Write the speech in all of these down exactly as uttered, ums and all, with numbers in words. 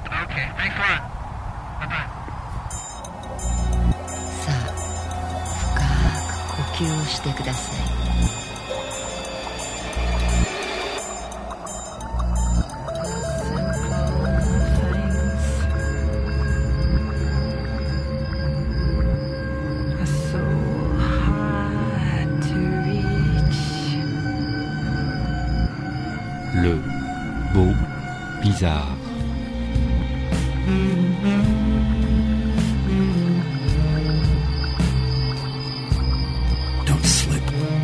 Okay, thanks a lot. Bye-bye. さあ、深く呼吸をしてください。 Le beau bizarre. Don't slip.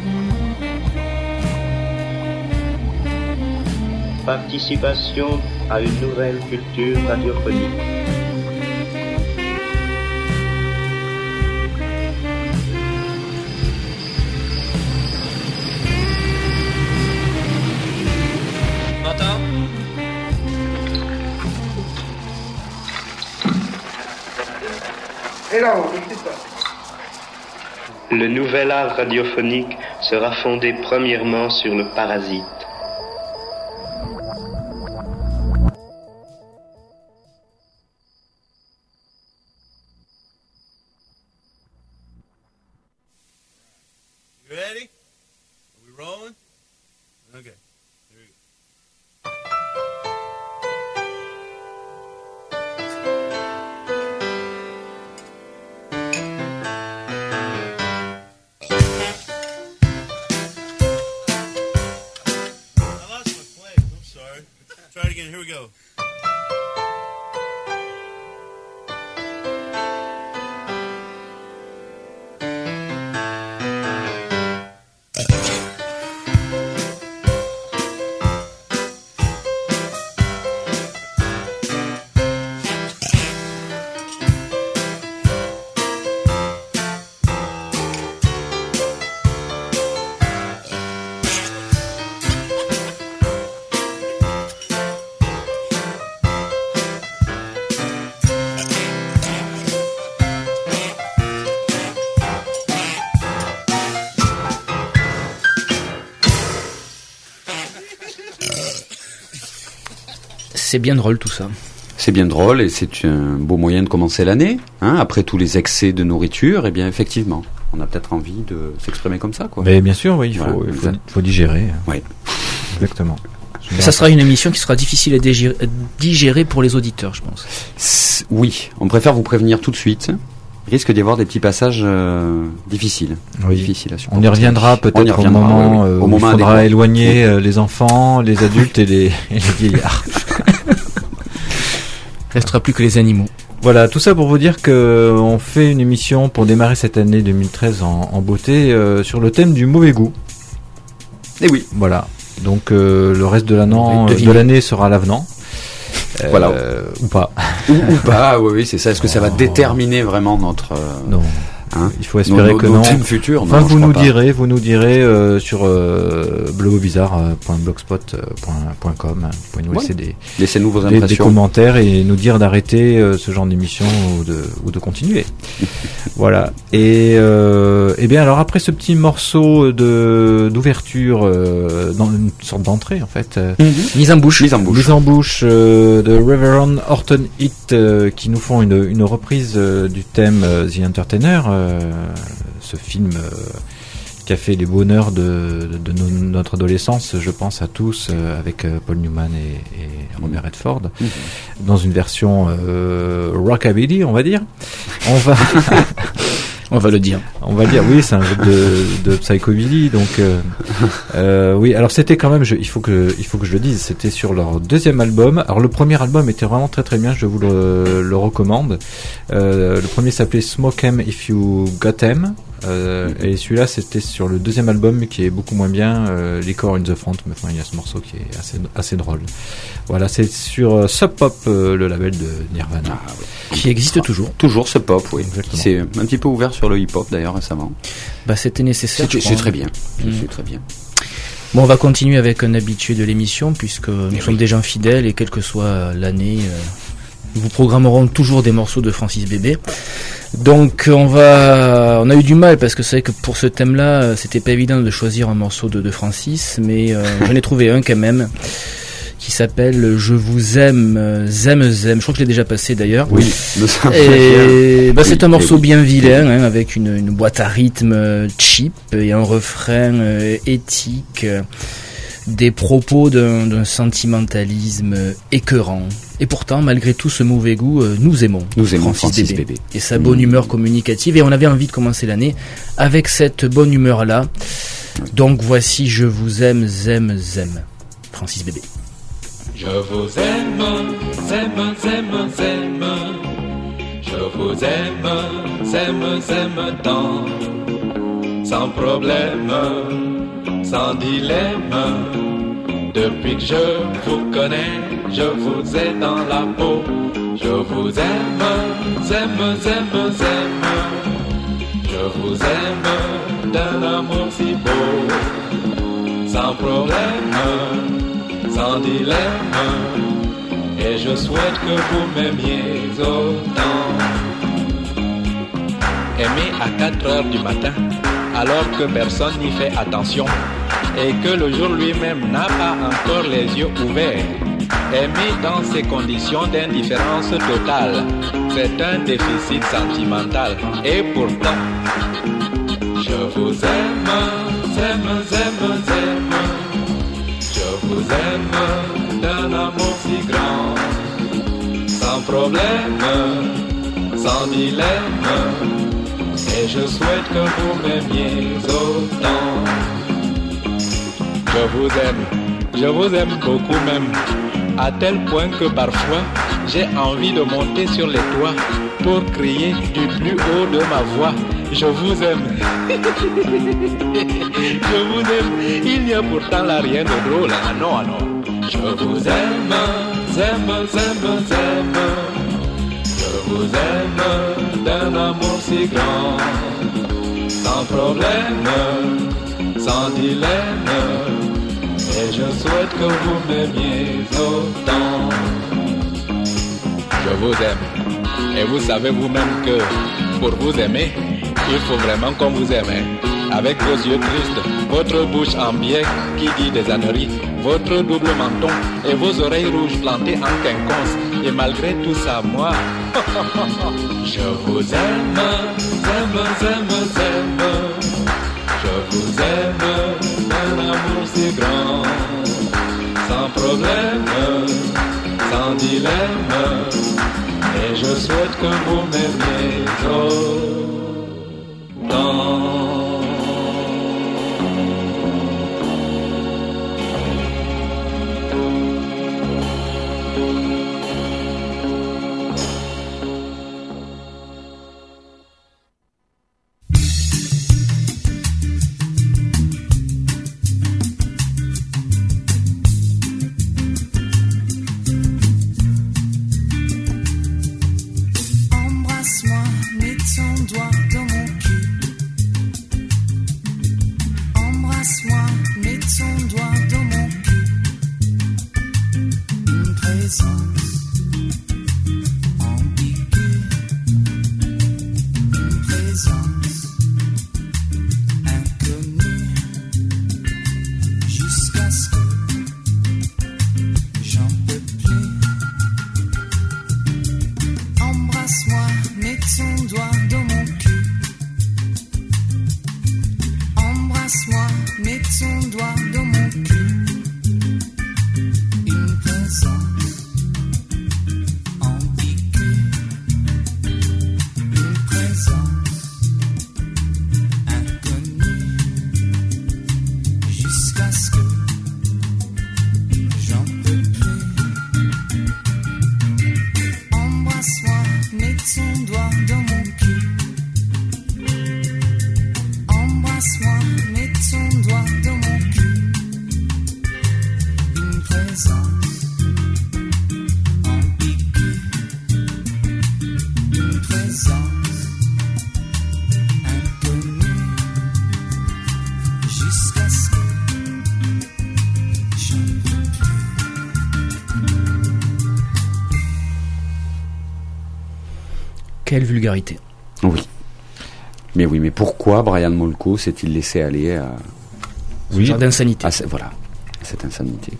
Participation à une nouvelle culture radiophonique. Le nouvel art radiophonique sera fondé premièrement sur le parasite. You ready? Are we rolling? Okay. Here we go. I lost my place. I'm sorry. Try it again. Here we go. C'est bien drôle tout ça. C'est bien drôle et c'est un beau moyen de commencer l'année. Hein, après tous les excès de nourriture, eh bien effectivement, on a peut-être envie de s'exprimer comme ça, quoi. Mais bien sûr, oui, il faut, Voilà. il faut, il faut digérer. Oui. Exactement. Ça sera une émission qui sera difficile à digérer, digérer pour les auditeurs, je pense. C'est- Oui, on préfère vous prévenir tout de suite. Il risque d'y avoir des petits passages euh, difficiles. Oui. difficiles à supporter. On y reviendra On y peut-être au reviendra, moment, oui, oui. euh, Au où il moment faudra adéquat. éloigner euh, les enfants, les adultes et les, et les vieillards. Il restera plus que les animaux. Voilà, tout ça pour vous dire que on fait une émission pour démarrer cette année deux mille treize en, en beauté euh, sur le thème du mauvais goût. Et oui. Voilà. Donc euh, le reste de l'année, On va de deviner. l'année sera l'avenant. Euh, Voilà. Ou pas. Ou, ou pas, oui, oui, c'est ça. Est-ce que ça va Oh. déterminer vraiment notre... euh, Non. hein, Il faut espérer nos, que nos non. thèmes futurs. Enfin, Non, je vous crois nous pas. direz, vous nous direz euh, sur euh, blogobizarre point blogspot point com pour nous laisser Ouais. des, Laissez-nous vos des, des impressions. commentaires et nous dire d'arrêter euh, ce genre d'émission ou de, ou de continuer. Voilà. Et, euh, et bien alors après ce petit morceau de d'ouverture, euh, dans une sorte d'entrée en fait, euh, Mise en bouche. Mise en bouche. mise en bouche euh, de Reverend Horton Heat euh, qui nous font une, une reprise euh, du thème euh, The Entertainer, euh, ce film euh, qui a fait les bonheurs de, de, de no- notre adolescence, je pense à tous, euh, avec euh, Paul Newman et, et Robert Redford, Mhm. dans une version euh, rockabilly, on va dire. On va, On va le dire. on va dire, oui, c'est un jeu de, de psychobilly, donc euh, euh, oui. Alors c'était quand même, je, il faut que, il faut que je le dise, c'était sur leur deuxième album. Alors le premier album était vraiment très très bien, je vous le, le recommande. Euh, le premier s'appelait Smoke 'Em If You Got 'Em. Euh, et celui-là c'était sur le deuxième album qui est beaucoup moins bien, euh, Liquor in the Front, mais enfin il y a ce morceau qui est assez, assez drôle. Voilà, c'est sur euh, Sub Pop, euh, le label de Nirvana. Ah, oui. Qui existe toujours. Toujours ce pop, oui. Exactement. C'est un petit peu ouvert sur le hip-hop d'ailleurs récemment. Bah, c'était nécessaire. C'est je c'est crois. très bien. Mm. C'est très bien. Bon, on va continuer avec un habitué de l'émission puisque nous Eh sommes oui. des gens fidèles et quelle que soit l'année, euh, nous vous programmerons toujours des morceaux de Francis Bébé. Donc on va, on a eu du mal parce que c'est vrai que pour ce thème-là, euh, c'était pas évident de choisir un morceau de, de Francis, mais euh, j'en ai trouvé un quand même qui s'appelle Je vous aime, euh, zem zem. Je crois que je l'ai déjà passé d'ailleurs. Oui, me semble Et bah, Oui, c'est un morceau oui. bien vilain, hein, avec une, une boîte à rythme euh, cheap et un refrain euh, éthique, euh, des propos d'un, d'un sentimentalisme euh, écœurant. Et pourtant, malgré tout ce mauvais goût, euh, nous aimons Nous aimons Francis, Francis Bébé. Bébé. Et sa bonne humeur communicative. Et on avait envie de commencer l'année avec cette bonne humeur-là. Donc voici Je vous aime, zem zem. Francis Bébé. Je vous aime, aime, aime, aime. Je vous aime, aime, aime tant. Sans problème, sans dilemme. Depuis que je vous connais, je vous ai dans la peau. Je vous aime, aime, aime, aime. Je vous aime d'un amour si beau. Sans problème, sans dilemme, et je souhaite que vous m'aimiez autant. Aimer à quatre heures du matin, alors que personne n'y fait attention, et que le jour lui-même n'a pas encore les yeux ouverts. Aimer dans ces conditions d'indifférence totale, c'est un déficit sentimental, et pourtant, je vous aime, aime, aime, aime. Je vous aime d'un amour si grand, sans problème, sans dilemme, et je souhaite que vous m'aimiez autant. Je vous aime, je vous aime beaucoup même, à tel point que parfois j'ai envie de monter sur les toits pour crier du plus haut de ma voix. Je vous aime. Je vous aime. Il n'y a pourtant là rien de drôle. Ah non, ah non. Je vous aime, aime, aime, aime. Je vous aime d'un amour si grand, sans problème, sans dilemme. Et je souhaite que vous m'aimiez autant. Je vous aime. Et vous savez vous-même que pour vous aimer, il faut vraiment qu'on vous aime. Avec vos yeux tristes, votre bouche en biais qui dit des âneries, votre double menton et vos oreilles rouges plantées en quinconce. Et malgré tout ça, moi, je vous aime, aime, aime, aime. Je vous aime d'un amour si grand, sans problème, sans dilemme. Et je souhaite que vous m'aimiez autant. Quelle vulgarité. Oui. Mais oui, mais pourquoi Brian Molko s'est-il laissé aller à... Ce genre d'insanité. À ce- voilà, à cette insanité, quoi.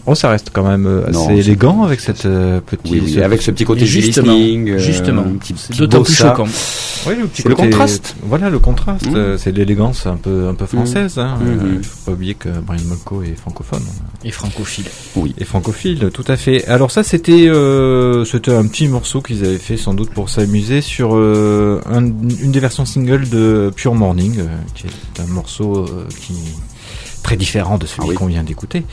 Oh, ça reste quand même euh, assez Non, élégant c'est- avec cette euh, petite. Oui, oui, ce- avec ce petit côté Mais justement, listening, euh, justement, un petit- c'est petit d'autant plus bossa. choquant. Oui, le petit C'est le côté- contraste. Voilà, le contraste. Mmh. euh, C'est l'élégance un peu, un peu française. Hein. Mmh. Euh, faut pas oublier que Brian Molko est francophone. Et francophile. Oui. Et francophile, tout à fait. Alors ça, c'était, euh, c'était un petit morceau qu'ils avaient fait sans doute pour s'amuser sur euh, un- une des versions single de Pure Morning, euh, qui est un morceau euh, qui très différent de celui Ah oui. qu'on vient d'écouter.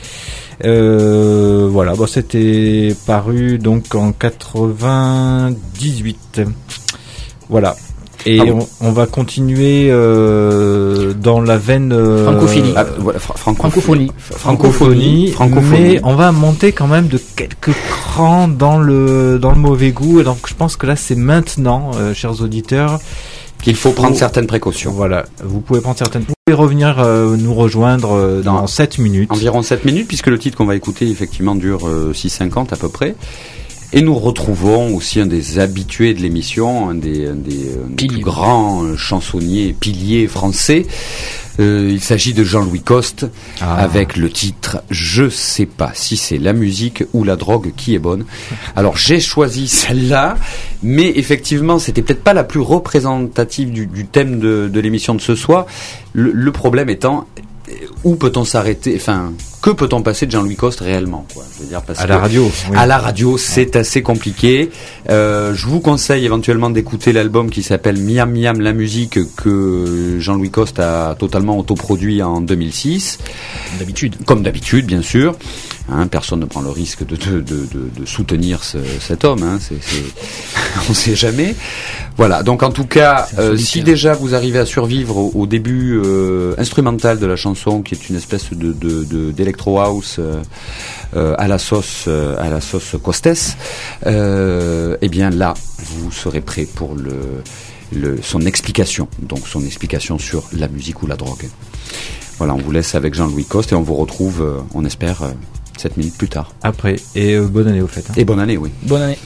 Euh, voilà, bon, c'était paru donc en quatre-vingt-dix-huit. Voilà. Et Ah bon. on, on va continuer euh, dans la veine euh, Francophilie. Ah, voilà, fra- franco- Francophonie. Francophonie. francophonie, mais on va monter quand même de quelques crans dans le dans le mauvais goût. Et donc je pense que là c'est maintenant, euh, chers auditeurs, Qu'il faut prendre faut- certaines précautions. Voilà, vous pouvez prendre certaines. Vous pouvez revenir euh, nous rejoindre euh, dans Non. sept minutes. Environ sept minutes, puisque le titre qu'on va écouter, effectivement, dure euh, six cinquante à peu près. Et nous retrouvons aussi un des habitués de l'émission, un des, un des, un des Piliers. plus grands euh, chansonniers, piliers français. Euh, il s'agit de Jean-Louis Coste, Ah. avec le titre « Je sais pas si c'est la musique ou la drogue qui est bonne ». Alors j'ai choisi celle-là, mais effectivement c'était peut-être pas la plus représentative du, du thème de, de l'émission de ce soir. Le, le problème étant, euh, où peut-on s'arrêter, enfin, que peut-on passer de Jean-Louis Coste réellement, quoi. Je veux dire, parce À que la radio. oui. à la radio, c'est assez compliqué. Euh, je vous conseille éventuellement d'écouter l'album qui s'appelle Miam Miam la musique, que Jean-Louis Coste a totalement autoproduit en deux mille six. D'habitude. Comme d'habitude, bien sûr. Hein, personne ne prend le risque de, de, de, de, de soutenir ce, cet homme. Hein, c'est, c'est... On ne sait jamais. Voilà. Donc en tout cas, C'est un euh, solitaire. si déjà vous arrivez à survivre au, au début euh, instrumental de la chanson, qui est une espèce de, de, de d'électro house euh, euh, à la sauce euh, à la sauce Costes, euh, eh bien là, vous serez prêt pour le, le son explication. Donc son explication sur la musique ou la drogue. Voilà, on vous laisse avec Jean-Louis Coste et on vous retrouve, euh, on espère, euh, sept minutes plus tard. Après. Et euh, bonne année au fait. hein. Et bonne année, oui. Bonne année.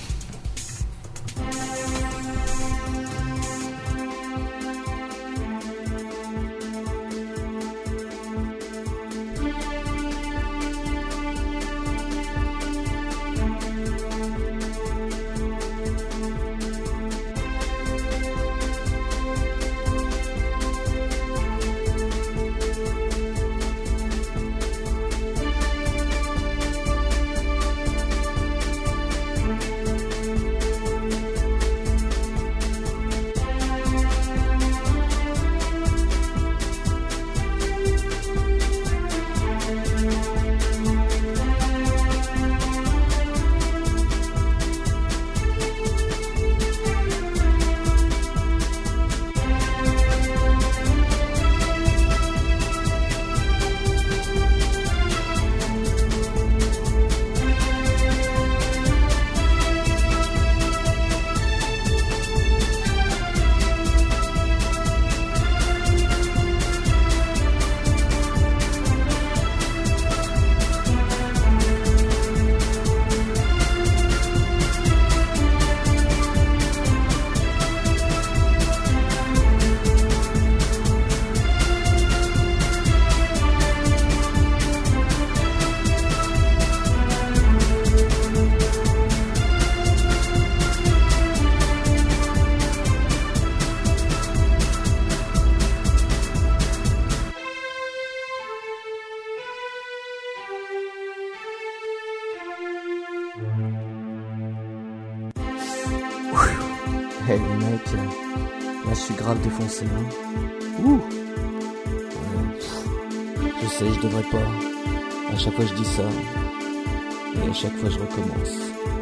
Hey mec, là je suis grave défoncé hein. Ouh. Ouais, pff, je sais, je devrais pas. À chaque fois je dis ça. Et à chaque fois je recommence.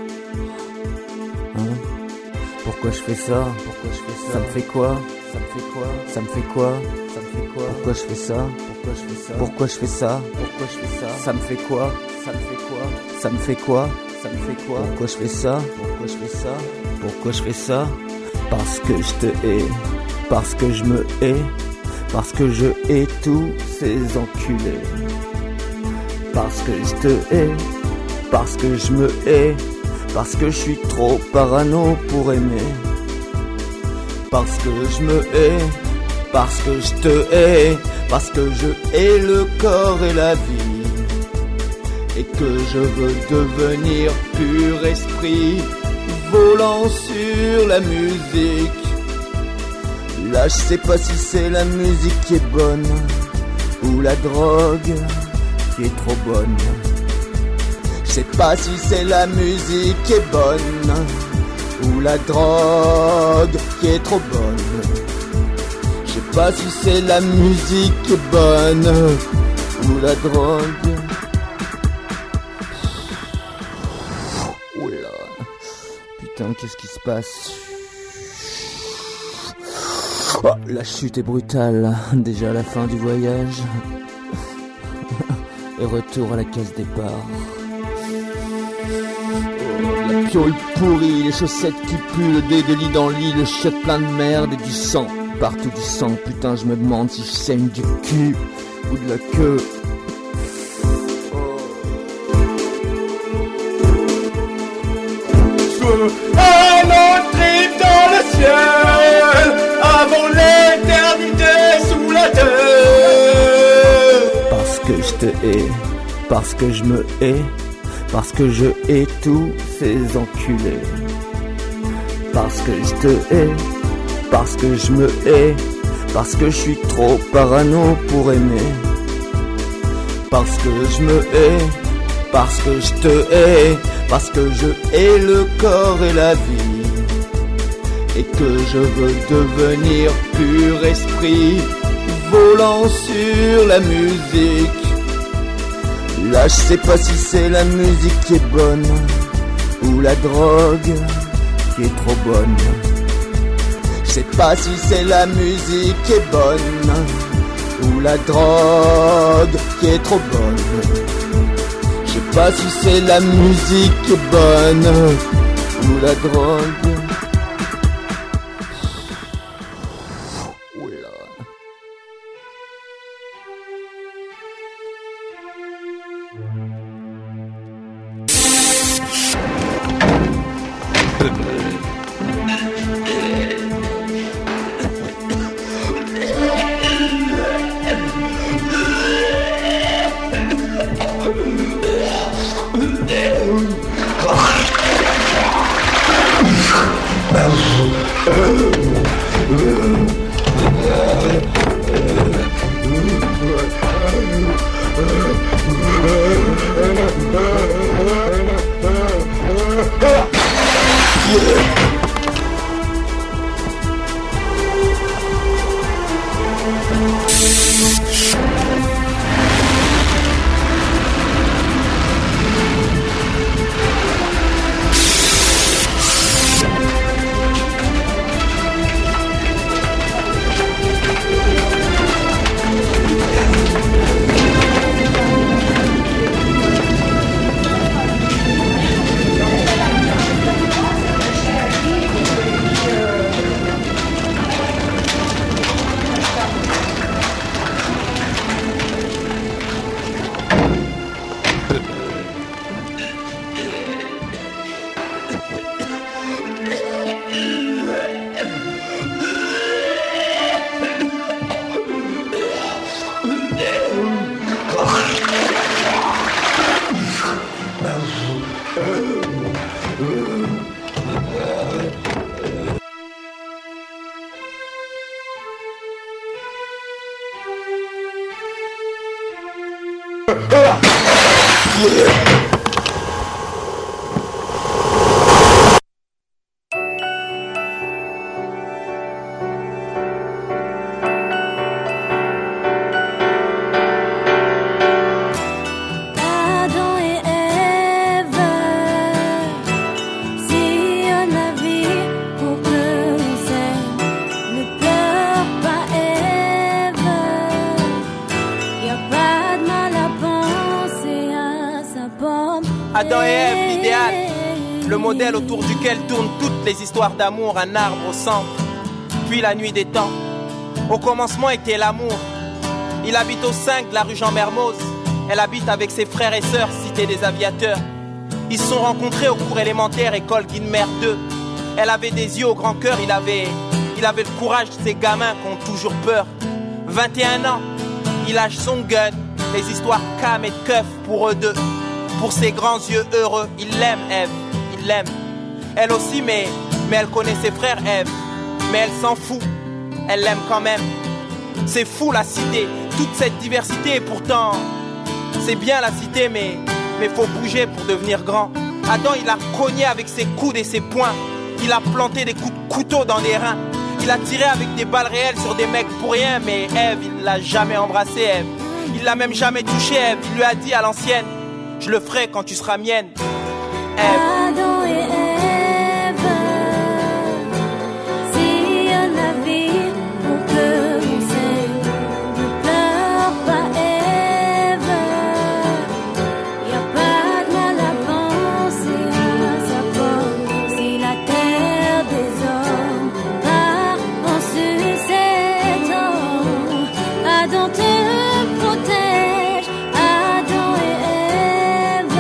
Hein? Pourquoi je fais ça? Pourquoi je fais ça? Ça me fait quoi? Ça me fait quoi? Ça me fait quoi? Ça me fait quoi? Pourquoi je fais ça? Pourquoi je fais ça? Pourquoi je fais ça? Pourquoi je fais ça? Ça me fait quoi? Ça me fait quoi? Ça me fait quoi? Ça me fait quoi? Pourquoi je fais ça? Pourquoi je fais ça? Pourquoi je fais ça? Parce que je te hais, parce que je me hais, parce que je hais tous ces enculés. Parce que je te hais, parce que je me hais, parce que je suis trop parano pour aimer. Parce que je me hais, parce que je te hais, parce que je hais le corps et la vie. et que je veux devenir pur esprit, volant sur la musique. Là je sais pas si c'est la musique qui est bonne ou la drogue qui est trop bonne. Je sais pas si c'est la musique qui est bonne ou la drogue qui est trop bonne. Je sais pas si c'est la musique qui est bonne ou la drogue. Oula, putain, qu'est-ce qui se passe? Oh, la chute est brutale, déjà la fin du voyage. Et retour à la case départ. Oh, la piole pourrie, les chaussettes qui puent, le dé de lit dans le lit, le chiotte plein de merde et du sang. Partout du sang, putain, je me demande si je saigne du cul ou de la queue. Un autre trip dans le ciel, avant l'éternité sous la terre. Parce que je te hais, parce que je me hais, parce que je hais tous ces enculés. Parce que je te hais, parce que je me hais, parce que je suis trop parano pour aimer. Parce que je me hais, parce que je te hais, parce que je hais le corps et la vie, et que je veux devenir pur esprit, volant sur la musique. Là je sais pas si c'est la musique qui est bonne ou la drogue qui est trop bonne. Je sais pas si c'est la musique qui est bonne ou la drogue qui est trop bonne. Je sais pas si c'est la musique qui est bonne ou la drogue. Oula. Adam et Ève, l'idéal, le modèle autour duquel tournent toutes les histoires d'amour, un arbre au centre, puis la nuit des temps. Au commencement était l'amour. Il habite au cinq de la rue Jean-Mermoz. Elle habite avec ses frères et sœurs, cité des aviateurs. Ils se sont rencontrés au cours élémentaire, école Guilmer deux. Elle avait des yeux au grand cœur, il avait, il avait le courage de ces gamins qui ont toujours peur. vingt et un ans, il lâche son gun, les histoires cam et de keuf pour eux deux. pour ses grands yeux heureux. Il l'aime, Ève, il l'aime. Elle aussi, mais, mais elle connaît ses frères, Ève. Mais elle s'en fout, elle l'aime quand même. C'est fou la cité, toute cette diversité, et pourtant c'est bien la cité, mais mais faut bouger pour devenir grand. Adam, il a cogné avec ses coudes et ses poings. Il a planté des coups de couteau dans des reins. Il a tiré avec des balles réelles sur des mecs pour rien. Mais Ève, il l'a jamais embrassée, Ève. Il l'a même jamais touchée, Ève. Il lui a dit à l'ancienne: je le ferai quand tu seras mienne, Ève. Adam et Ève, si un navire pour que l'on s'aime, ne pleure pas, Ève. Y a pas de mal à penser à sa pomme. Si la terre des hommes part en sucette, Adam te protège, Adam et Ève.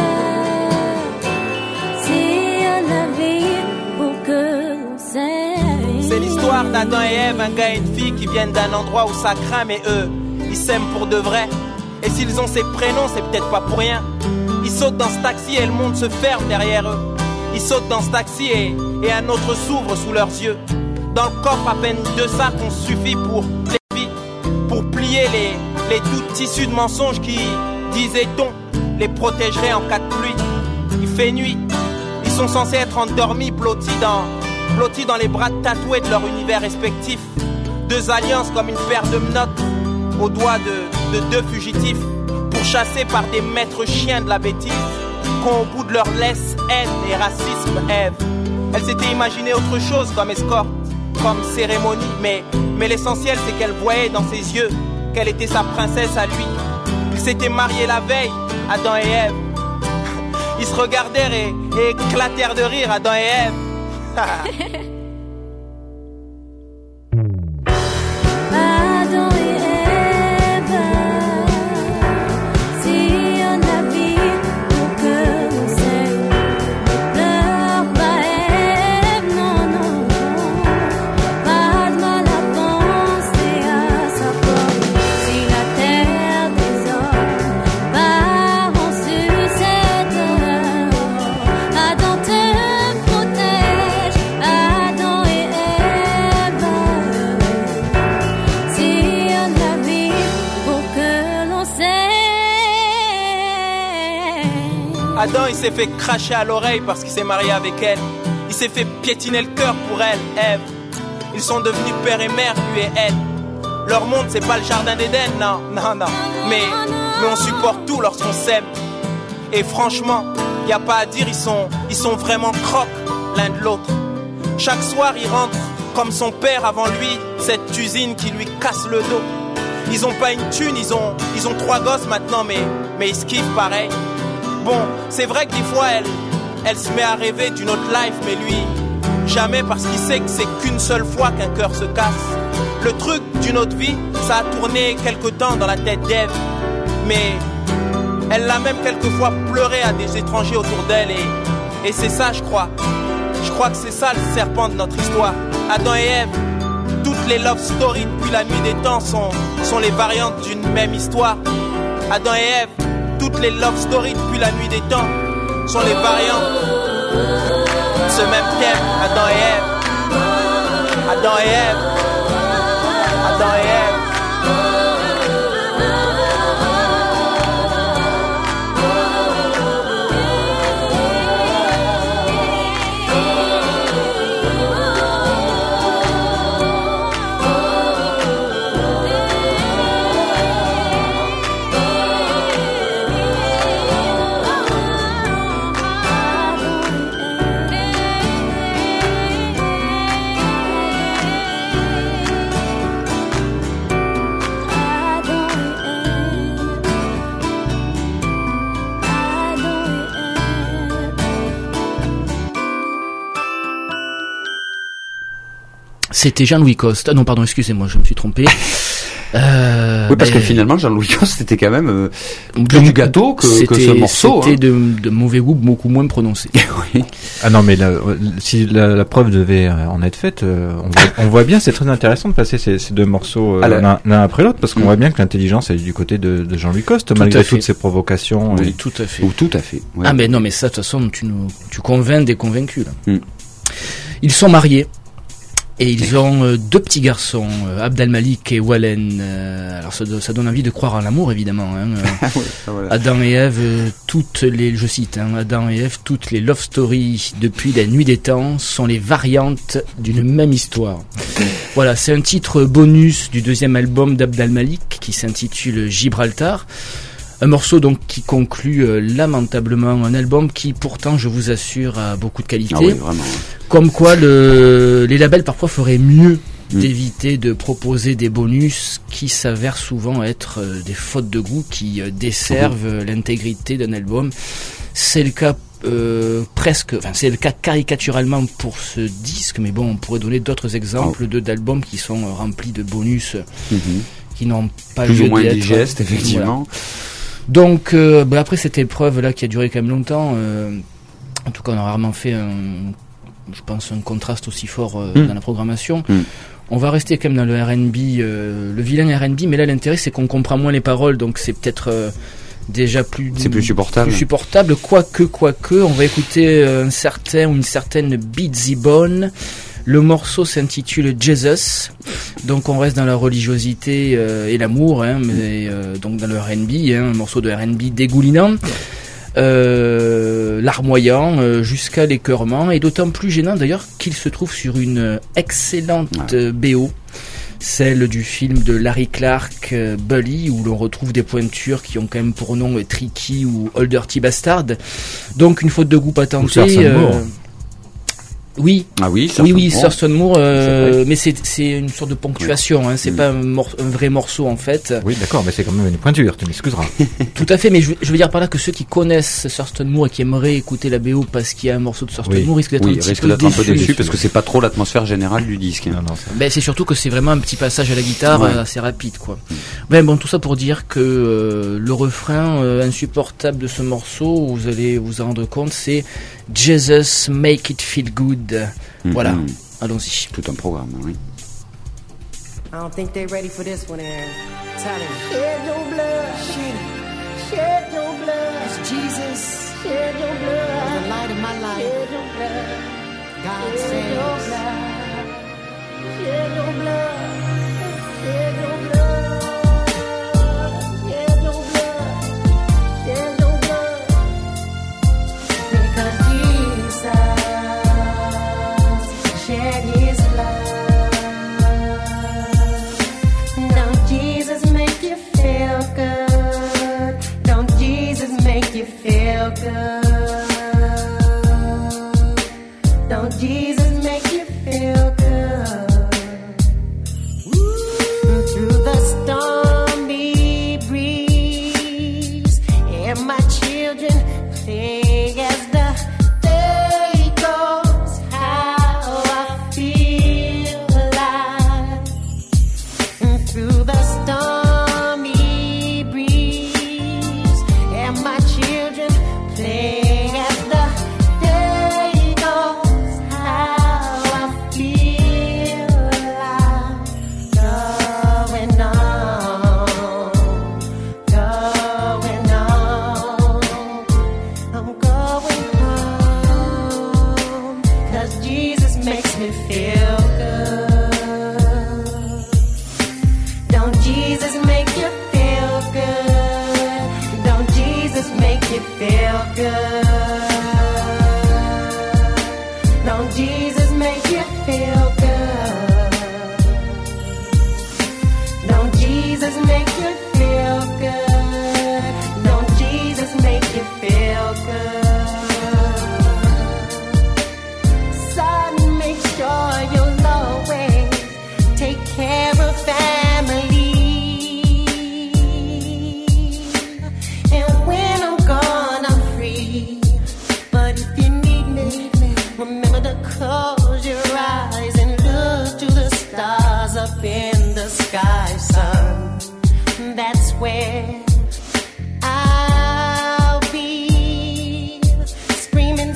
Si un navire pour que l'on s'aime. C'est l'histoire d'Adam et Ève, un gars et une fille qui viennent d'un endroit où ça craint, mais eux, ils s'aiment pour de vrai. Et s'ils ont ces prénoms, c'est peut-être pas pour rien. Ils sautent dans ce taxi et le monde se ferme derrière eux. Ils sautent dans ce taxi et, et un autre s'ouvre sous leurs yeux. Dans le coffre, à peine deux sacs ont suffi pour les vies, pour plier les, les doux tissus de mensonges qui, disait-on, les protégeraient en cas de pluie. Il fait nuit, ils sont censés être endormis, blottis dans, blottis dans les bras tatoués de leur univers respectif. Deux alliances comme une paire de menottes aux doigts de, de deux fugitifs, pourchassés par des maîtres chiens de la bêtise, qu'ont au bout de leur laisse haine et racisme, Ève. Elle s'était imaginé autre chose comme escorte, comme cérémonie, mais, mais l'essentiel c'est qu'elle voyait dans ses yeux qu'elle était sa princesse à lui. Ils s'étaient mariés la veille, Adam et Ève. Ils se regardèrent et, et éclatèrent de rire, Adam et Ève. Adam et Ève, si un navire pour que l'on s'aime, ne pleure pas, Ève, non, non, non. Pas de mal à penser à sa pomme. Si la terre des hommes part en sucette, Adam te protège, Adam et Ève. Si un navire pour que l'on s'aime. Adam, il s'est fait cracher à l'oreille parce qu'il s'est marié avec elle. Il s'est fait piétiner le cœur pour elle, Ève. Ils sont devenus père et mère, lui et elle. Leur monde, c'est pas le jardin d'Éden, non, non, non. Mais, mais on supporte tout lorsqu'on s'aime. Et franchement, y a pas à dire, ils sont, ils sont vraiment croques l'un de l'autre. Chaque soir, il rentre comme son père avant lui, cette usine qui lui casse le dos. Ils ont pas une thune, ils ont, ils ont trois gosses maintenant, mais, mais ils se kiffent pareil. Bon, c'est vrai que des fois, elle, elle se met à rêver d'une autre life, mais lui, jamais, parce qu'il sait que c'est qu'une seule fois qu'un cœur se casse. Le truc d'une autre vie, ça a tourné quelque temps dans la tête d'Ève, mais elle l'a même quelquefois pleuré à des étrangers autour d'elle, et, et c'est ça, je crois. Je crois que c'est ça le serpent de notre histoire. Adam et Ève, toutes les love stories depuis la nuit des temps sont, sont les variantes d'une même histoire. Adam et Ève, toutes les love stories depuis la nuit des temps sont les variantes de ce même thème. Adam et Ève, Adam et Ève, Adam et Ève. C'était Jean-Louis Coste. Ah non, pardon, excusez-moi, je me suis trompé. Euh, oui, parce ben, que finalement, Jean-Louis Coste c'était quand même euh, plus du gâteau que, que ce morceau. C'était hein. de, de mauvais goût beaucoup moins prononcé. Oui. Ah non, mais la, si la, la preuve devait en être faite, euh, on, voit, on voit bien, c'est très intéressant de passer ces, ces deux morceaux euh, la... l'un, l'un après l'autre, parce qu'on mmh. voit bien que l'intelligence est du côté de, de Jean-Louis Coste, tout malgré toutes ses provocations. Oui, et... tout à fait. Ou tout à fait. Ouais. Ah mais non, mais ça, de toute façon, tu nous, tu convaincs des convaincus là. Mmh. Ils sont mariés. Et ils ont euh, deux petits garçons, euh, Abd al-Malik et Wallen. Euh, alors ça, ça donne envie de croire en l'amour, évidemment. Hein, euh, ouais, voilà. Adam et Ève, euh, toutes les, je cite, hein, Adam et Ève, toutes les love stories depuis la nuit des temps sont les variantes d'une même histoire. Voilà, c'est un titre bonus du deuxième album d'Abd al-Malik qui s'intitule Gibraltar. Un morceau donc qui conclut euh, lamentablement un album qui pourtant, je vous assure, a beaucoup de qualité. Ah oui, vraiment. Comme quoi le, les labels parfois feraient mieux mmh. d'éviter de proposer des bonus qui s'avèrent souvent être euh, des fautes de goût qui euh, desservent mmh. l'intégrité d'un album. C'est le cas euh, presque, enfin c'est le cas caricaturalement pour ce disque, mais bon, on pourrait donner d'autres exemples oh. de d'albums qui sont euh, remplis de bonus mmh. qui n'ont pas plus lieu ou moins d'être. digestes, effectivement. Voilà. Donc, euh, bah après cette épreuve là qui a duré quand même longtemps, euh, en tout cas on a rarement fait un, je pense un contraste aussi fort euh, mmh. dans la programmation. Mmh. On va rester quand même dans le R and B, euh, le vilain R and B, mais là l'intérêt c'est qu'on comprend moins les paroles, donc c'est peut-être euh, déjà plus c'est plus supportable. Plus supportable, quoique quoique, on va écouter un certain ou une certaine Beatsy Bone. Le morceau s'intitule Jesus, donc on reste dans la religiosité euh, et l'amour, hein, mais euh, donc dans le R and B, hein, un morceau de R and B dégoulinant, euh, larmoyant euh, jusqu'à l'écœurement, et d'autant plus gênant d'ailleurs qu'il se trouve sur une excellente ouais. B O, celle du film de Larry Clark, euh, Bully, où l'on retrouve des pointures qui ont quand même pour nom euh, Tricky ou Old Dirty Bastard. Donc une faute de goût pas tentée. Oui, ah oui, oui, oui, Thurston Moore, euh, mais c'est c'est une sorte de ponctuation, hein, c'est mmh. pas un, mor- un vrai morceau en fait. Oui, d'accord, mais c'est quand même une pointure, tu m'excuseras. Tout à fait, mais je, je veux dire par là que ceux qui connaissent Thurston Moore et qui aimeraient écouter la B O parce qu'il y a un morceau de Thurston oui. Moore risquent d'être, oui, un, petit risque peu d'être un peu déçus. déçus parce que c'est pas trop l'atmosphère générale du disque. Hein. Non, non, ça... ben, c'est surtout que c'est vraiment un petit passage à la guitare ouais. assez rapide, quoi. Mmh. Ben bon, tout ça pour dire que euh, le refrain euh, insupportable de ce morceau, vous allez vous en rendre compte, c'est Jesus make it feel good. Voilà, mmh. allons-y. Tout un programme, oui. I don't think they're ready for this one, Aaron. Tell him. Shed your blood. Shed it. Shed your blood. It's Jesus. Shed your blood. The light of my life. Shed your blood. God saves. Shed your blood. Shed your blood. Shed your blood. Shed your blood. Shed your blood. Because Jesus shed his blood. Don't Jesus make you feel good? Don't Jesus make you feel good? Don't Jesus make you feel good? Through the stormy breeze, and my children sing as the day goes. How I feel alive. Through the stormy breeze, and my children sing as the day goes. How I feel alive. Going on, going on. I'm going home, 'cause Jesus makes me feel good. Don't Jesus make you feel good? Don't Jesus make you feel good? Don't Jesus make you feel good? Don't Jesus make you feel good? Don't Jesus make you feel good? Son, make sure you'll always take care of family. And when I'm gone, I'm free. But if you need me, remember to close your eyes and look to the stars up in the sky, son. where I'll be screaming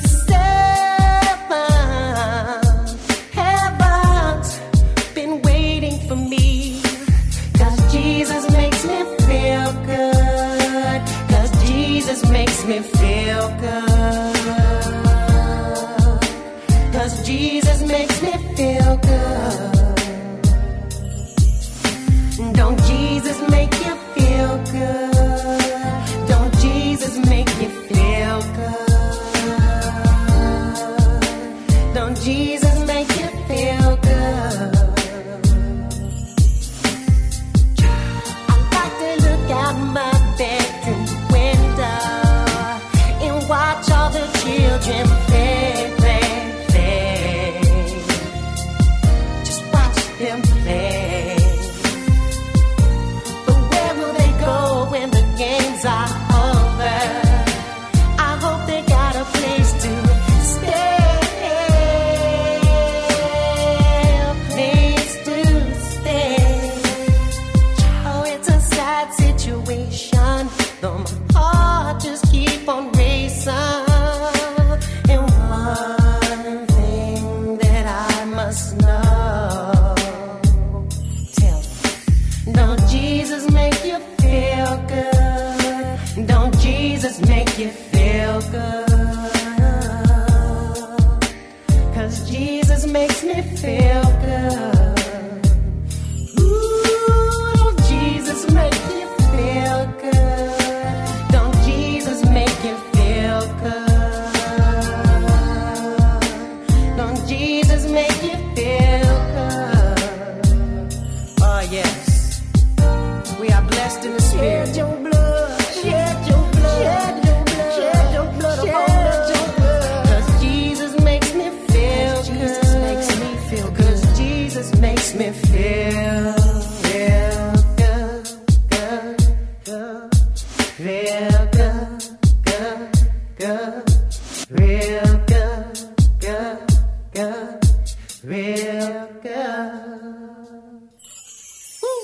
seven. Heaven's been waiting for me. Cause Jesus makes me feel good. Cause Jesus makes me feel good. Cause Jesus makes me feel good. Don't Jesus make you feel good? Don't Jesus make you feel good? Don't Jesus make you feel good? I like to look out my bedroom window and watch all the children play, play, play. Just watch them play. When the games are over, I hope they got a place to stay, a place to stay. Oh, it's a sad situation, though my heart just keep on racing. And one thing that I must know, tell me, don't Jesus make you feel good? Don't Jesus make you feel good? Cause Jesus makes me feel good. Ooh, don't Jesus make you feel good? Don't Jesus make you feel good? Don't Jesus make you feel good? Oh yes, we are blessed in the Spirit. Shed your blood, shed your blood, shed your blood, shed your blood, shed your blood. Cause Jesus makes me feel good. Jesus makes me feel good. Cause Jesus makes me feel, feel good, good, good, feel good, good, good, real good, good, good, real good. Woo.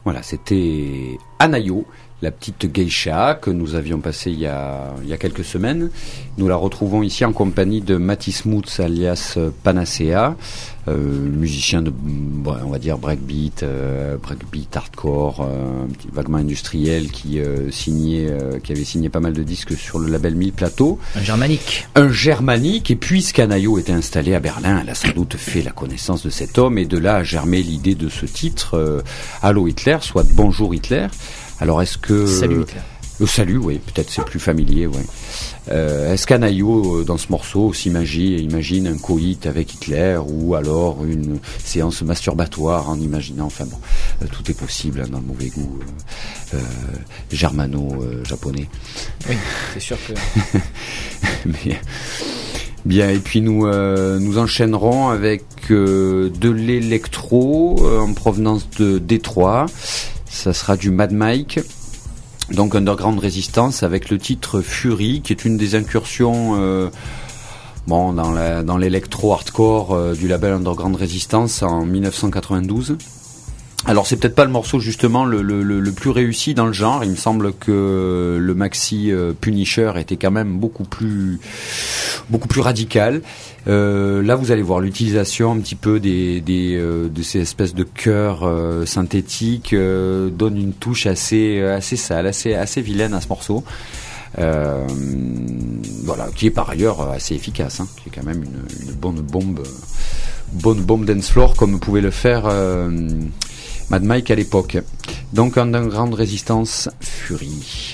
Voilà, c'était Anayo, la petite geisha que nous avions passée il y a, il y a quelques semaines. Nous la retrouvons ici en compagnie de Mathis Moots alias Panacea, euh, musicien de, bon, on va dire breakbeat, euh, breakbeat hardcore, euh, un petit vaguement industriel qui euh, signait, euh, qui avait signé pas mal de disques sur le label Mille Plateaux. Un germanique. Un germanique, et puisqu'Anayo était installé à Berlin, elle a sans doute fait la connaissance de cet homme, et de là a germé l'idée de ce titre, euh, Allô Hitler, soit Bonjour Hitler. Alors est-ce que... Salut Hitler. Le salut, oui, peut-être c'est plus familier, oui. Euh, est-ce qu'Anayo, dans ce morceau, s'imagine imagine un coït avec Hitler, ou alors une séance masturbatoire en imaginant, enfin bon, euh, tout est possible hein, dans le mauvais goût euh, euh, germano-japonais. Oui, c'est sûr que... Mais... Bien, et puis nous euh, nous enchaînerons avec euh, de l'électro euh, en provenance de Détroit. Ça sera du Mad Mike, donc Underground Resistance, avec le titre Fury, qui est une des incursions euh, bon dans la, dans l'électro hardcore euh, du label Underground Resistance en dix-neuf cent quatre-vingt-douze. Alors c'est peut-être pas le morceau justement le, le, le plus réussi dans le genre. Il me semble que le maxi euh, Punisher était quand même beaucoup plus beaucoup plus radical. Euh, là vous allez voir l'utilisation un petit peu des, des euh, de ces espèces de chœurs euh, synthétiques euh, donne une touche assez assez sale, assez assez vilaine à ce morceau. Euh, voilà, qui est par ailleurs assez efficace, hein, qui est quand même une, une bonne bombe, bonne bombe dance floor comme pouvait le faire euh, Mad Mike à l'époque. Donc Underground Resistance, Fury.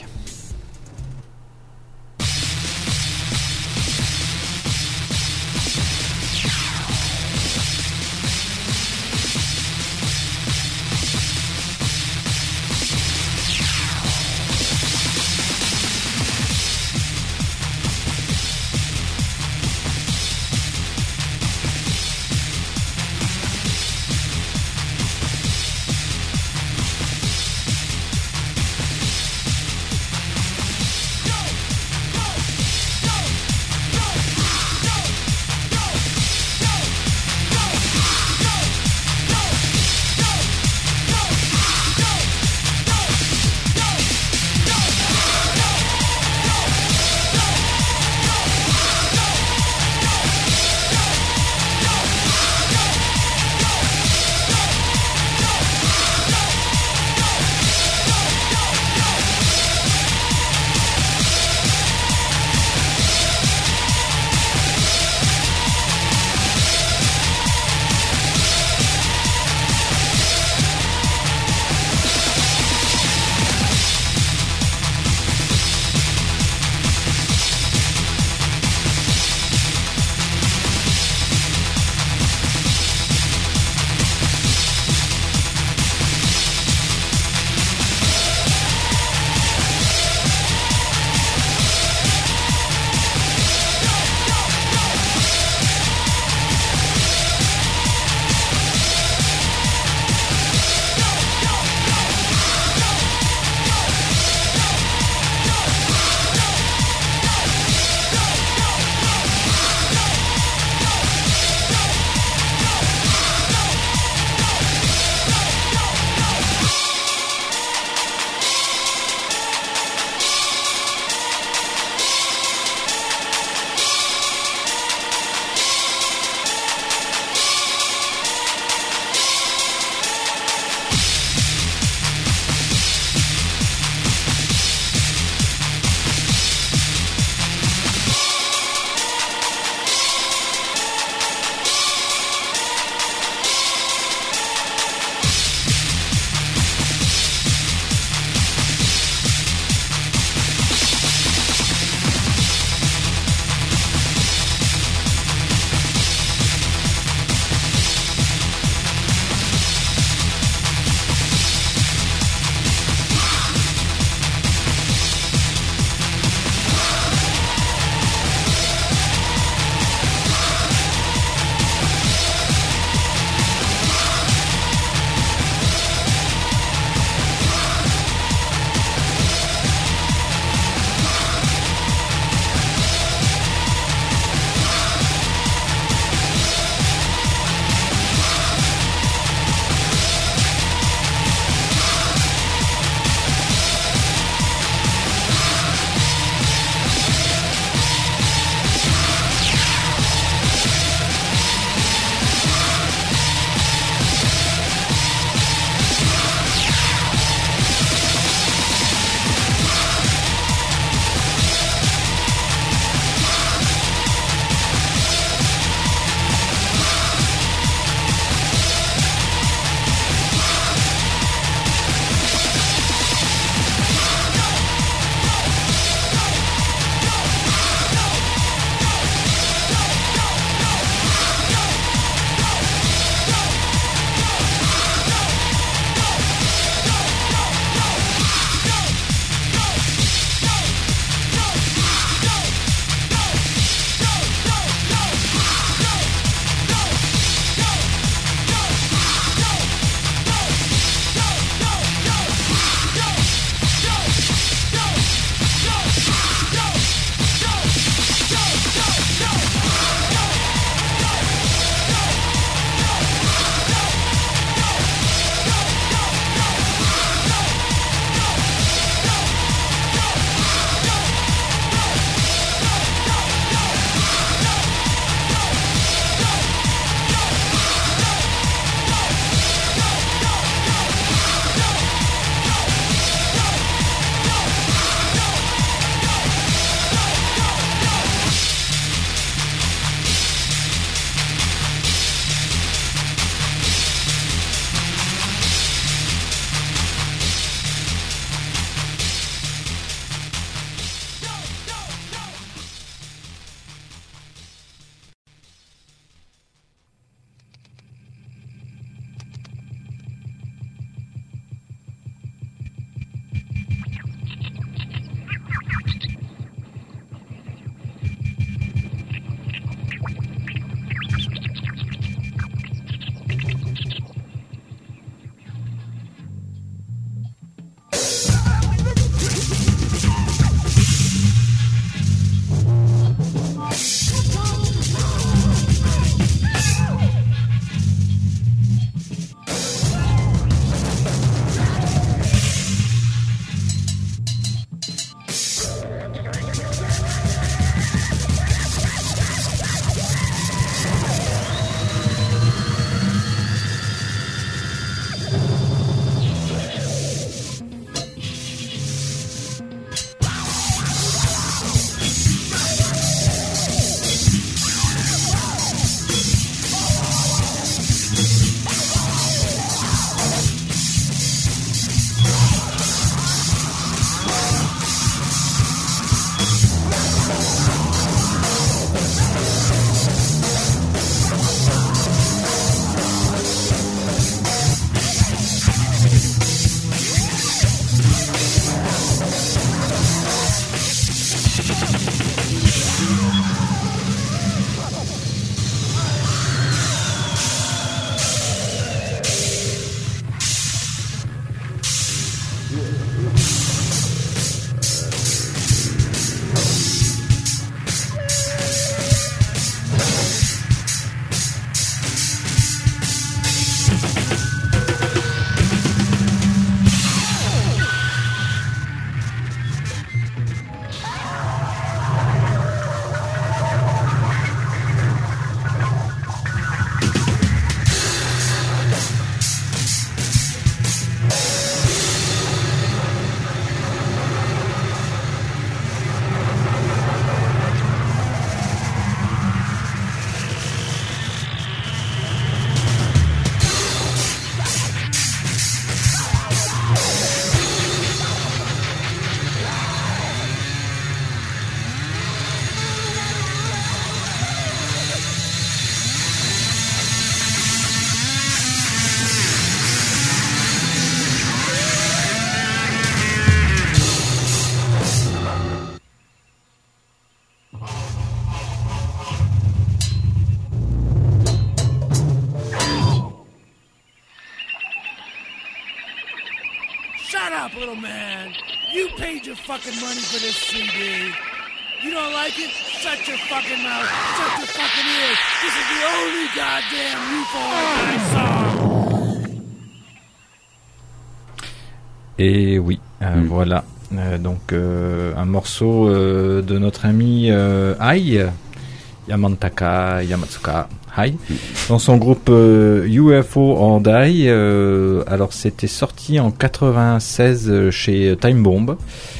You paid your fucking money for this C D. You don't like it? Shut your fucking mouth. Shut your fucking ears. This is the only goddamn U F O I saw. Et oui, euh, Mm. voilà. Euh, donc euh, un morceau euh, de notre ami euh, Ai, Yamantaka Yamatsuka Ai, dans son groupe euh, U F O and I. Euh, alors c'était sorti en quatre-vingt-seize chez Time Bomb.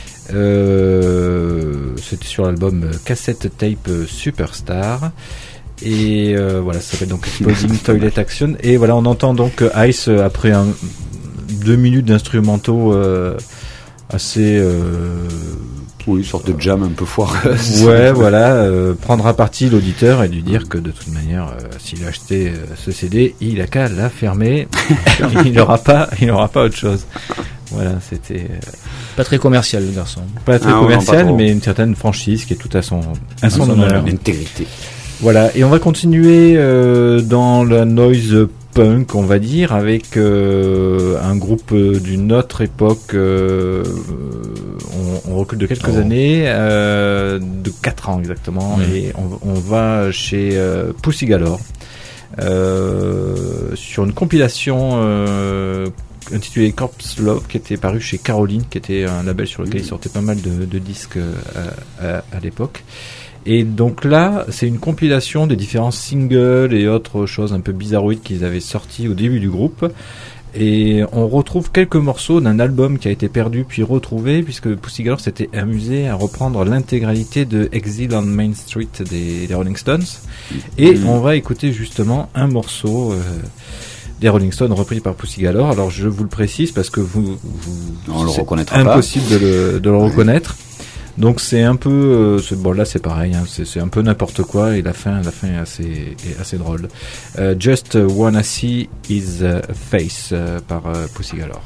Euh, c'était sur l'album Cassette Tape Superstar. Et euh, voilà, ça s'appelle donc Exploding Toilet Action. Et voilà, on entend donc Ice après un, deux minutes d'instrumentaux euh, assez euh, oui, une sorte de jam un peu foireuse. Ouais, voilà, euh, prendre à partie l'auditeur et lui dire que de toute manière, euh, s'il a acheté euh, ce C D, il a qu'à la fermer. il n'aura pas, il n'aura pas autre chose. Voilà, c'était euh, pas très commercial, le garçon. Pas très Ah, commercial, non, pas mais une certaine franchise qui est tout à son, à son son honneur. honneur. L'intégrité. Voilà, et on va continuer euh, dans la noise punk, on va dire, avec euh, un groupe euh, d'une autre époque. Euh, on, on recule de quelques Oh. années, euh, de quatre ans exactement, Mmh. et on, on va chez euh, Pussy Galore euh, sur une compilation euh, intitulée Corpse Love, qui était paru chez Caroline, qui était un label sur lequel il sortait pas mal de, de disques euh, à, à, à l'époque. Et donc là, c'est une compilation des différents singles et autres choses un peu bizarroïdes qu'ils avaient sortis au début du groupe. Et on retrouve quelques morceaux d'un album qui a été perdu puis retrouvé, puisque Pussy Galore s'était amusé à reprendre l'intégralité de Exile on Main Street des, des Rolling Stones. Et Mmh. on va écouter justement un morceau euh, des Rolling Stones repris par Pussy Galore. Alors je vous le précise parce que vous, vous On le c'est reconnaîtra pas. impossible de le, de le reconnaître. Donc c'est un peu, euh, c'est, bon là c'est pareil, hein, c'est, c'est un peu n'importe quoi et la fin, la fin est assez, est assez drôle. Euh, Just Wanna See His uh, Face euh, par euh, Pussy Galore.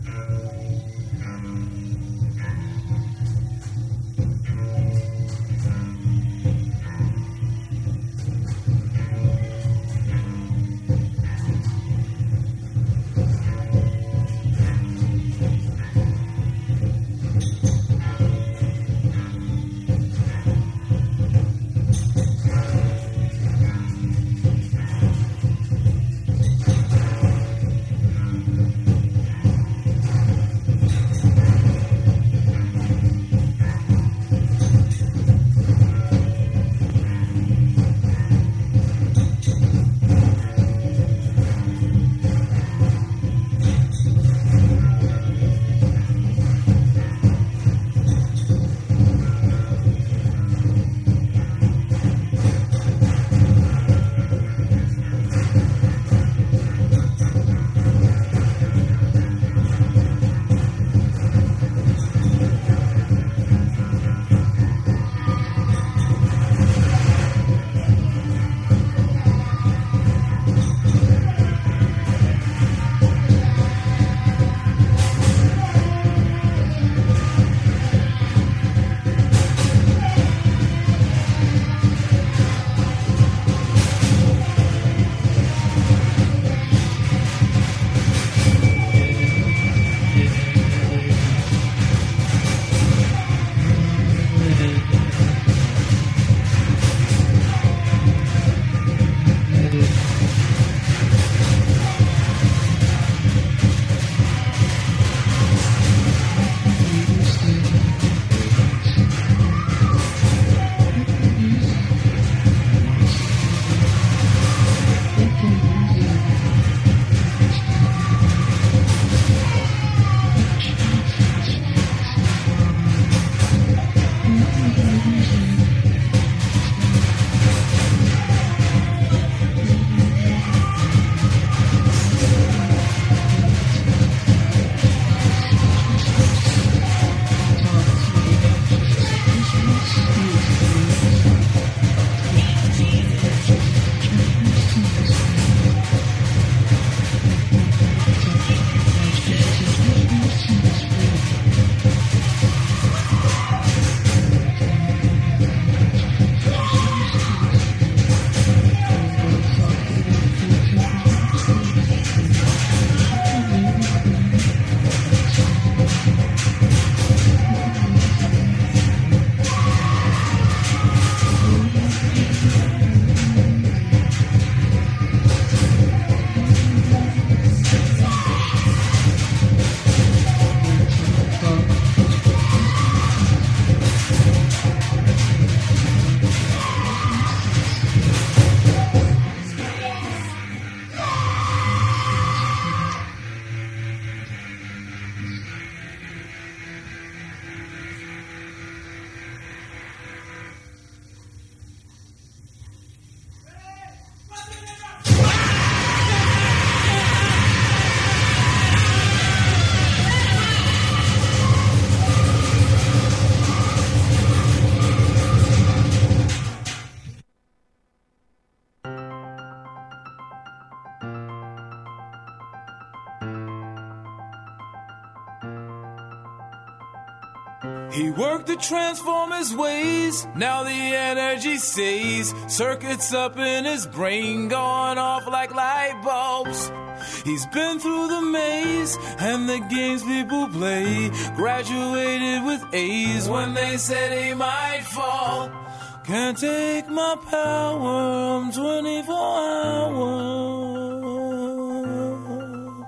Thank He worked to transform his ways. Now the energy stays. Circuits up in his brain, going off like light bulbs. He's been through the maze and the games people play. Graduated with A's when they said he might fall. Can't take my power, I'm twenty-four hours.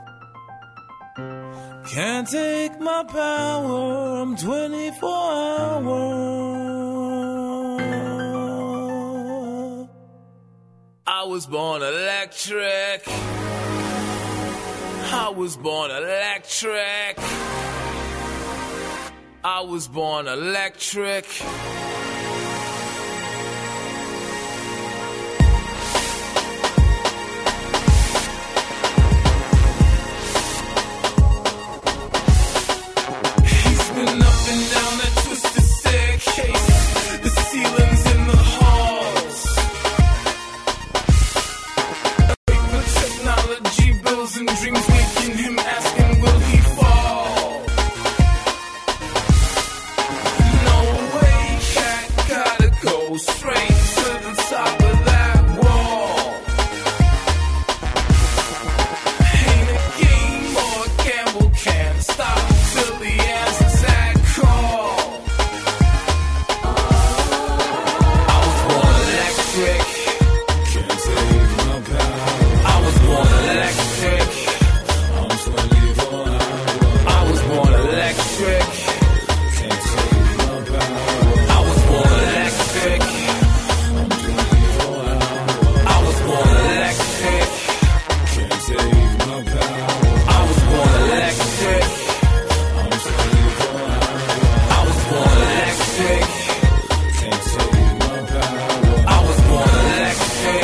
Can't take my power, I'm twenty-four hours. I was born electric. I was born electric. I was born electric. He's been up and down that twisted staircase, the ceilings in the halls. Paper technology, bills and dreams making him asking, will he fall? No way, cat, gotta go straight to the top of that wall. Ain't a game or a gamble, can't stop till the answer's that call. I was born electric. Can't take my power. I was born electric. I'm twenty-four hours. I was born electric. Can't take my power. I was born electric. I'm twenty-four hours. I was born electric. Can't take my power. I was born electric. I'm twenty-four hours. I was born electric. Can't take my power. I was born electric.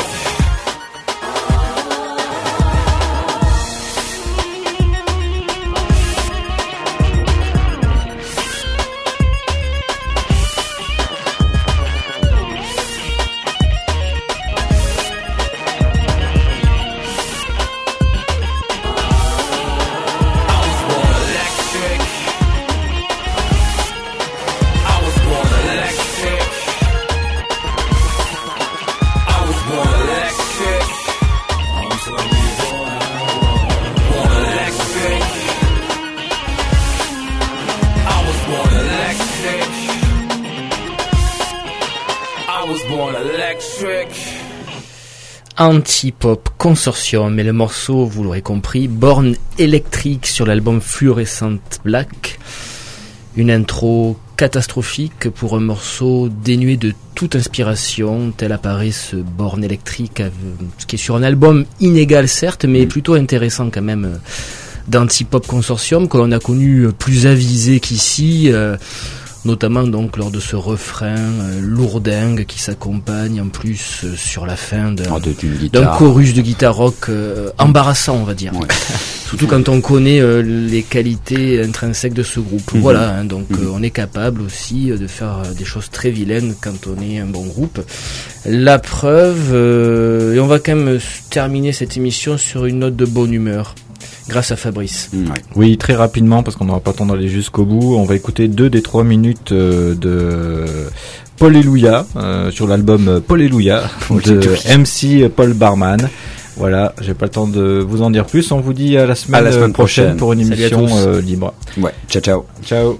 Antipop Consortium et le morceau, vous l'aurez compris, Born Electric sur l'album Fluorescent Black. Une intro catastrophique pour un morceau dénué de toute inspiration, tel apparaît ce Born Electric, ce qui est sur un album inégal certes, mais plutôt intéressant quand même, d'Antipop Consortium, que l'on a connu plus avisé qu'ici, euh, notamment donc lors de ce refrain euh, lourdingue qui s'accompagne en plus euh, sur la fin d'un, oh, de, d'un chorus de guitare rock euh, embarrassant, on va dire. Ouais. Surtout quand on connaît euh, les qualités intrinsèques de ce groupe. Mm-hmm. Voilà, hein, donc mm-hmm. euh, on est capable aussi euh, de faire euh, des choses très vilaines quand on est un bon groupe. La preuve, euh, et on va quand même terminer cette émission sur une note de bonne humeur. Grâce à Fabrice. Mmh. Oui, très rapidement, parce qu'on n'aura pas le temps d'aller jusqu'au bout. On va écouter deux des trois minutes euh, de Polleluia, euh, sur l'album Polleluia de M C Paul Barman. Voilà, j'ai pas le temps de vous en dire plus. On vous dit à la semaine, à la semaine prochaine, prochaine pour une émission euh, libre. Ouais, ciao ciao. Ciao.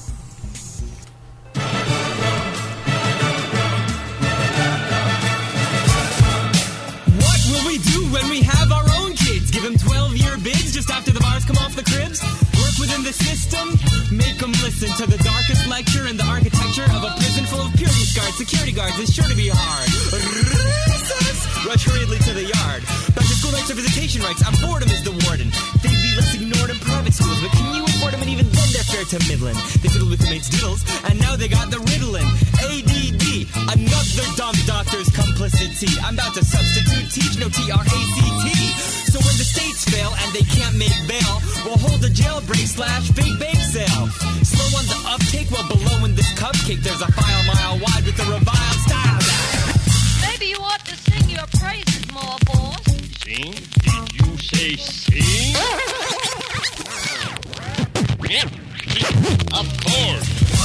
Listen to the darkest lecture in the architecture of a prison full of purity guards. Security guards is sure to be hard. Rush hurriedly to the yard. Back to school nights or visitation rights. I'm boredom is the warden. They'd be less ignored in private schools, but can you afford them? And even then they're fair to middling. They fiddle with the mates' diddles, and now they got the riddling. A D D, another dumb doctor's complicity. I'm about to substitute teach, no T R A C T. So when the states fail and they can't make bail, we'll hold a jailbreak slash fake bake sale. Slow on the uptake, while below in this cupcake there's a file mile wide with a reviled style. Maybe you ought to sing your praises more, boss. Sing? Did you say sing? Yeah, of course.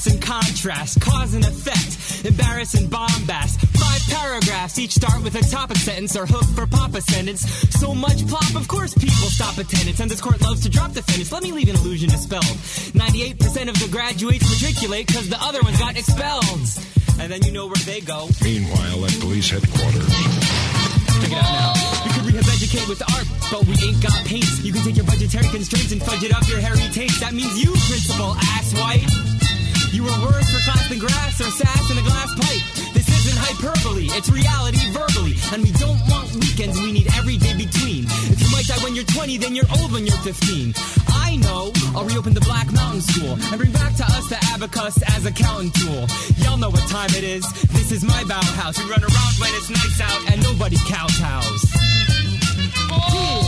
comparison, contrast, cause and effect, embarrassing bombast. Five paragraphs, each start with a topic sentence or hook for papa sentence. So much plop, of course people stop attendance, and this court loves to drop defendants. Let me leave an illusion dispelled. ninety-eight percent of the graduates matriculate cause the other ones got expelled. And then you know where they go. Meanwhile, at police headquarters. Check it out now. We could rehab educate with art, but we ain't got paint. You can take your budgetary constraints and fudge it up your hairy taste. That means you, principal asswipe. You were worse for class than grass or sass in a glass pipe. This isn't hyperbole, it's reality verbally. And we don't want weekends, we need every day between. If you might die when you're twenty, then you're old when you're fifteen. I know, I'll reopen the Black Mountain School and bring back to us the abacus as a counting tool. Y'all know what time it is, this is my Bauhaus. We run around when it's nice out and nobody kowtows. Yeah.